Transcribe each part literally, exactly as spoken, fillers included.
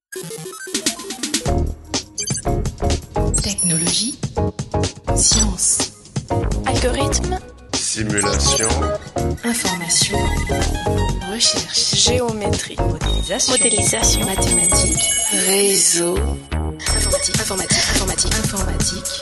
Technologie, science, algorithme, simulation, information, recherche, géométrie, modélisation, modélisation, mathématiques, réseau, informatique, informatique, informatique, informatique.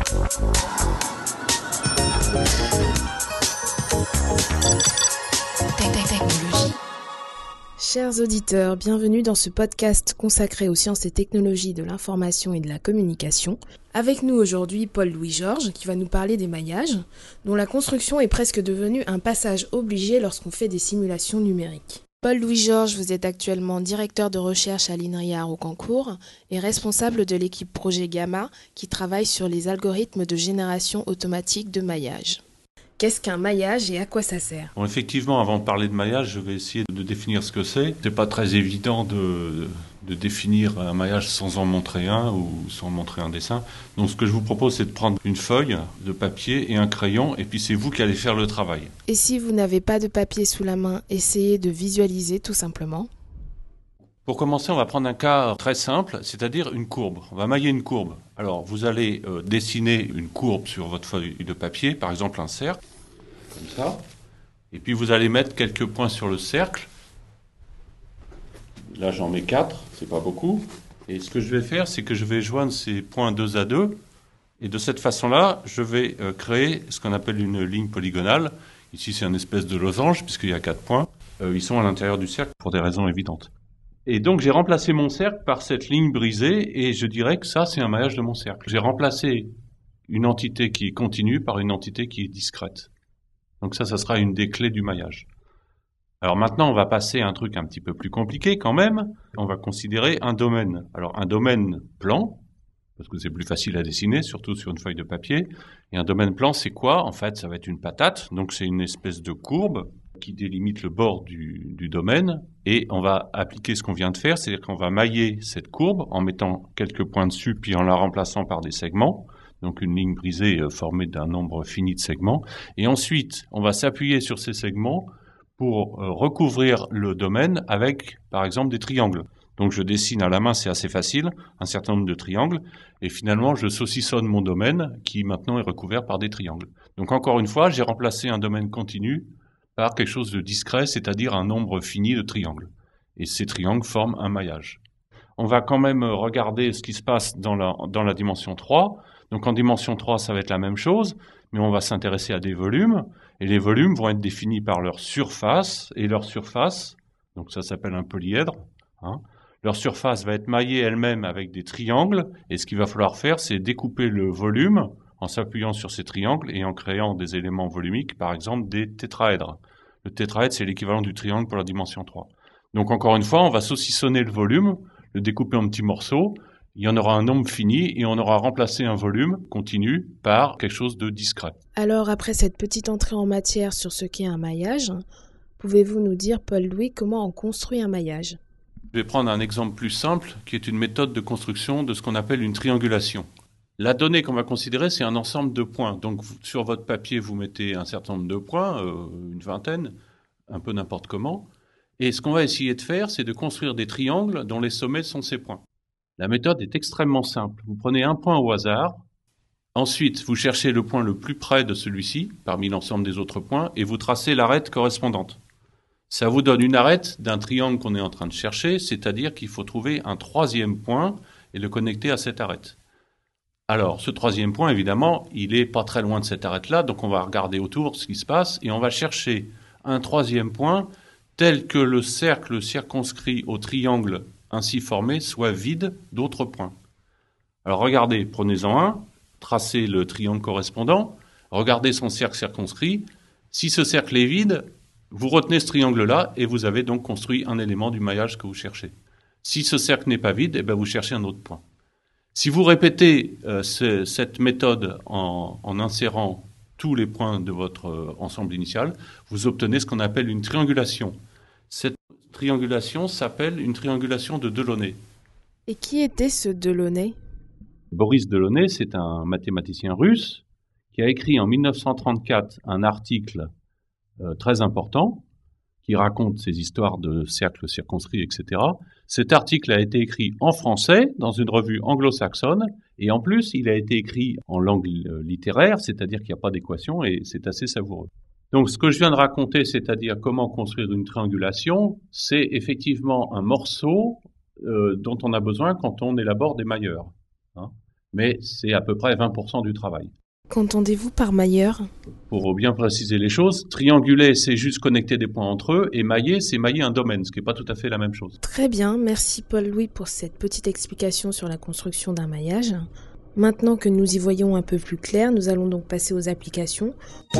Technologie. Chers auditeurs, bienvenue dans ce podcast consacré aux sciences et technologies de l'information et de la communication. Avec nous aujourd'hui Paul-Louis Georges qui va nous parler des maillages, dont la construction est presque devenue un passage obligé lorsqu'on fait des simulations numériques. Paul-Louis Georges, vous êtes actuellement directeur de recherche à l'INRIA Rocancourt et responsable de l'équipe Projet Gamma qui travaille sur les algorithmes de génération automatique de maillage. Qu'est-ce qu'un maillage et à quoi ça sert ? Bon, effectivement, avant de parler de maillage, je vais essayer de définir ce que c'est. C'est pas très évident de, de définir un maillage sans en montrer un ou sans montrer un dessin. Donc, ce que je vous propose, c'est de prendre une feuille de papier et un crayon, et puis c'est vous qui allez faire le travail. Et si vous n'avez pas de papier sous la main, essayez de visualiser tout simplement. Pour commencer, on va prendre un cas très simple, c'est-à-dire une courbe. On va mailler une courbe. Alors, vous allez euh, dessiner une courbe sur votre feuille de papier, par exemple un cercle, comme ça. Et puis, vous allez mettre quelques points sur le cercle. Là, j'en mets quatre, c'est pas beaucoup. Et ce que je vais faire, c'est que je vais joindre ces points deux à deux. Et de cette façon-là, je vais euh, créer ce qu'on appelle une ligne polygonale. Ici, c'est une espèce de losange, puisqu'il y a quatre points. Euh, ils sont à l'intérieur du cercle pour des raisons évidentes. Et donc, j'ai remplacé mon cercle par cette ligne brisée et je dirais que ça, c'est un maillage de mon cercle. J'ai remplacé une entité qui est continue par une entité qui est discrète. Donc ça, ça sera une des clés du maillage. Alors maintenant, on va passer à un truc un petit peu plus compliqué quand même. On va considérer un domaine. Alors, un domaine plan, parce que c'est plus facile à dessiner, surtout sur une feuille de papier. Et un domaine plan, c'est quoi ? En fait, ça va être une patate. Donc, c'est une espèce de courbe qui délimite le bord du, du domaine, et on va appliquer ce qu'on vient de faire, c'est-à-dire qu'on va mailler cette courbe en mettant quelques points dessus, puis en la remplaçant par des segments, donc une ligne brisée euh, formée d'un nombre fini de segments, et ensuite, on va s'appuyer sur ces segments pour euh, recouvrir le domaine avec, par exemple, des triangles. Donc je dessine à la main, c'est assez facile, un certain nombre de triangles, et finalement, je saucissonne mon domaine, qui maintenant est recouvert par des triangles. Donc encore une fois, j'ai remplacé un domaine continu par quelque chose de discret, c'est-à-dire un nombre fini de triangles. Et ces triangles forment un maillage. On va quand même regarder ce qui se passe dans la, dans la dimension trois. Donc en dimension trois, ça va être la même chose, mais on va s'intéresser à des volumes. Et les volumes vont être définis par leur surface. Et leur surface, donc ça s'appelle un polyèdre, hein, leur surface va être maillée elle-même avec des triangles. Et ce qu'il va falloir faire, c'est découper le volume en s'appuyant sur ces triangles et en créant des éléments volumiques, par exemple des tétraèdres. Le tétraèdre, c'est l'équivalent du triangle pour la dimension trois. Donc encore une fois, on va saucissonner le volume, le découper en petits morceaux, il y en aura un nombre fini et on aura remplacé un volume continu par quelque chose de discret. Alors après cette petite entrée en matière sur ce qu'est un maillage, pouvez-vous nous dire, Paul-Louis, comment on construit un maillage ? Je vais prendre un exemple plus simple qui est une méthode de construction de ce qu'on appelle une triangulation. La donnée qu'on va considérer, c'est un ensemble de points. Donc, sur votre papier, vous mettez un certain nombre de points, euh, une vingtaine, un peu n'importe comment. Et ce qu'on va essayer de faire, c'est de construire des triangles dont les sommets sont ces points. La méthode est extrêmement simple. Vous prenez un point au hasard. Ensuite, vous cherchez le point le plus près de celui-ci, parmi l'ensemble des autres points, et vous tracez l'arête correspondante. Ça vous donne une arête d'un triangle qu'on est en train de chercher, c'est-à-dire qu'il faut trouver un troisième point et le connecter à cette arête. Alors, ce troisième point, évidemment, il est pas très loin de cette arête-là, donc on va regarder autour ce qui se passe et on va chercher un troisième point tel que le cercle circonscrit au triangle ainsi formé soit vide d'autres points. Alors regardez, prenez-en un, tracez le triangle correspondant, regardez son cercle circonscrit. Si ce cercle est vide, vous retenez ce triangle-là et vous avez donc construit un élément du maillage que vous cherchez. Si ce cercle n'est pas vide, eh bien vous cherchez un autre point. Si vous répétez euh, ce, cette méthode en, en insérant tous les points de votre euh, ensemble initial, vous obtenez ce qu'on appelle une triangulation. Cette triangulation s'appelle une triangulation de Delaunay. Et qui était ce Delaunay ? Boris Delaunay, c'est un mathématicien russe qui a écrit en mille neuf cent trente-quatre un article euh, très important qui raconte ces histoires de cercles circonscrits, et cetera, Cet article a été écrit en français dans une revue anglo-saxonne et en plus, il a été écrit en langue littéraire, c'est-à-dire qu'il n'y a pas d'équation et c'est assez savoureux. Donc, ce que je viens de raconter, c'est-à-dire comment construire une triangulation, c'est effectivement un morceau euh, dont on a besoin quand on élabore des mailleurs. Hein. Mais c'est à peu près vingt pour cent du travail. Qu'entendez-vous par mailleur ? Pour bien préciser les choses, trianguler, c'est juste connecter des points entre eux, et mailler, c'est mailler un domaine, ce qui n'est pas tout à fait la même chose. Très bien, merci Paul-Louis pour cette petite explication sur la construction d'un maillage. Maintenant que nous y voyons un peu plus clair, nous allons donc passer aux applications.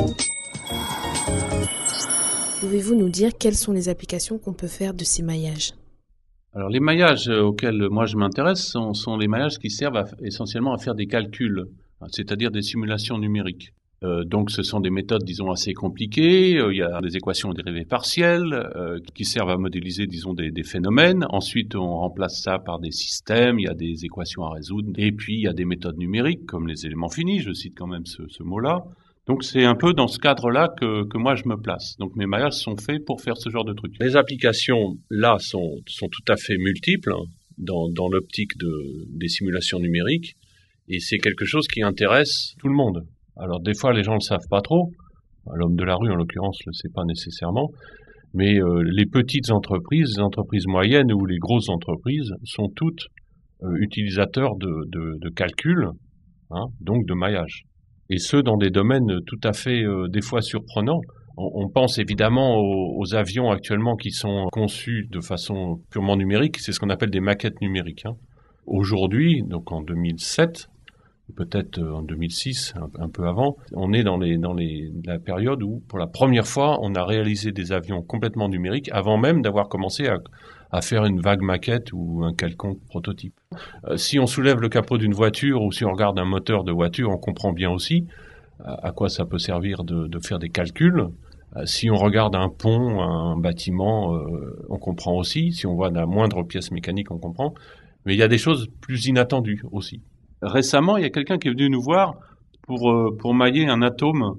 Pouvez-vous nous dire quelles sont les applications qu'on peut faire de ces maillages ? Alors les maillages auxquels moi je m'intéresse sont, sont les maillages qui servent à, essentiellement à faire des calculs, c'est-à-dire des simulations numériques. Euh, donc ce sont des méthodes, disons, assez compliquées. Euh, il y a des équations dérivées partielles euh, qui servent à modéliser, disons, des, des phénomènes. Ensuite, on remplace ça par des systèmes. Il y a des équations à résoudre. Et puis, il y a des méthodes numériques, comme les éléments finis. Je cite quand même ce, ce mot-là. Donc c'est un peu dans ce cadre-là que, que moi je me place. Donc mes maillages sont faits pour faire ce genre de trucs. Les applications, là, sont, sont tout à fait multiples hein, dans, dans l'optique de, des simulations numériques. Et c'est quelque chose qui intéresse tout le monde. Alors des fois les gens ne le savent pas trop, l'homme de la rue en l'occurrence ne le sait pas nécessairement, mais euh, les petites entreprises, les entreprises moyennes ou les grosses entreprises sont toutes euh, utilisateurs de, de, de calcul, hein, donc de maillage. Et ce dans des domaines tout à fait euh, des fois surprenants. On, on pense évidemment aux, aux avions actuellement qui sont conçus de façon purement numérique, c'est ce qu'on appelle des maquettes numériques. Hein. Aujourd'hui, donc en deux mille sept, peut-être en deux mille six, un, un peu avant, on est dans, les, dans les, la période où, pour la première fois, on a réalisé des avions complètement numériques avant même d'avoir commencé à, à faire une vague maquette ou un quelconque prototype. Euh, si on soulève le capot d'une voiture ou si on regarde un moteur de voiture, on comprend bien aussi à, à quoi ça peut servir de, de faire des calculs. Euh, si on regarde un pont, un bâtiment, euh, on comprend aussi. Si on voit la moindre pièce mécanique, on comprend. Mais il y a des choses plus inattendues aussi. Récemment, il y a quelqu'un qui est venu nous voir pour, euh, pour mailler un atome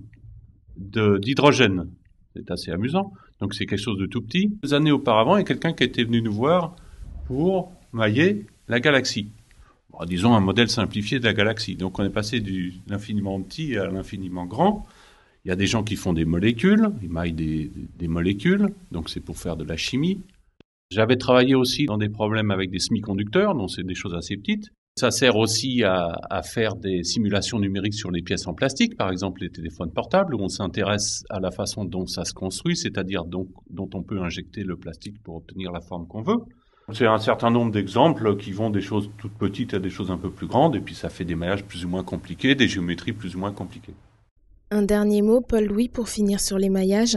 de, d'hydrogène. C'est assez amusant. Donc, c'est quelque chose de tout petit. Deux années auparavant, il y a quelqu'un qui était venu nous voir pour mailler la galaxie. Bon, disons un modèle simplifié de la galaxie. Donc, on est passé de l'infiniment petit à l'infiniment grand. Il y a des gens qui font des molécules. Ils maillent des, des molécules. Donc, c'est pour faire de la chimie. J'avais travaillé aussi dans des problèmes avec des semi-conducteurs, donc c'est des choses assez petites. Ça sert aussi à, à faire des simulations numériques sur les pièces en plastique, par exemple les téléphones portables, où on s'intéresse à la façon dont ça se construit, c'est-à-dire donc, dont on peut injecter le plastique pour obtenir la forme qu'on veut. C'est un certain nombre d'exemples qui vont des choses toutes petites à des choses un peu plus grandes, et puis ça fait des maillages plus ou moins compliqués, des géométries plus ou moins compliquées. Un dernier mot, Paul-Louis, pour finir sur les maillages.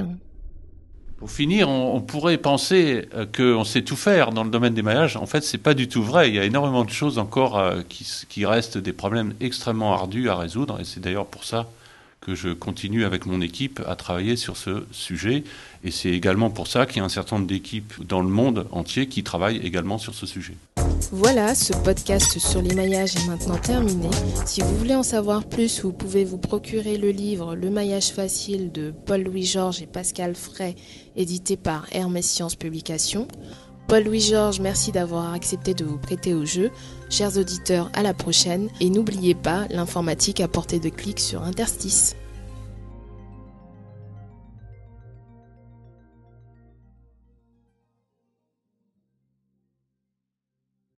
Pour finir, on, on pourrait penser euh, qu'on sait tout faire dans le domaine des maillages. En fait, c'est pas du tout vrai. Il y a énormément de choses encore euh, qui, qui restent des problèmes extrêmement ardus à résoudre. Et c'est d'ailleurs pour ça que je continue avec mon équipe à travailler sur ce sujet. Et c'est également pour ça qu'il y a un certain nombre d'équipes dans le monde entier qui travaillent également sur ce sujet. Voilà, ce podcast sur les maillages est maintenant terminé. Si vous voulez en savoir plus, vous pouvez vous procurer le livre « Le maillage facile » de Paul-Louis Georges et Pascal Fray, édité par Hermès Sciences Publications. Paul-Louis Georges, merci d'avoir accepté de vous prêter au jeu. Chers auditeurs, à la prochaine. Et n'oubliez pas, l'informatique à portée de clic sur Interstice.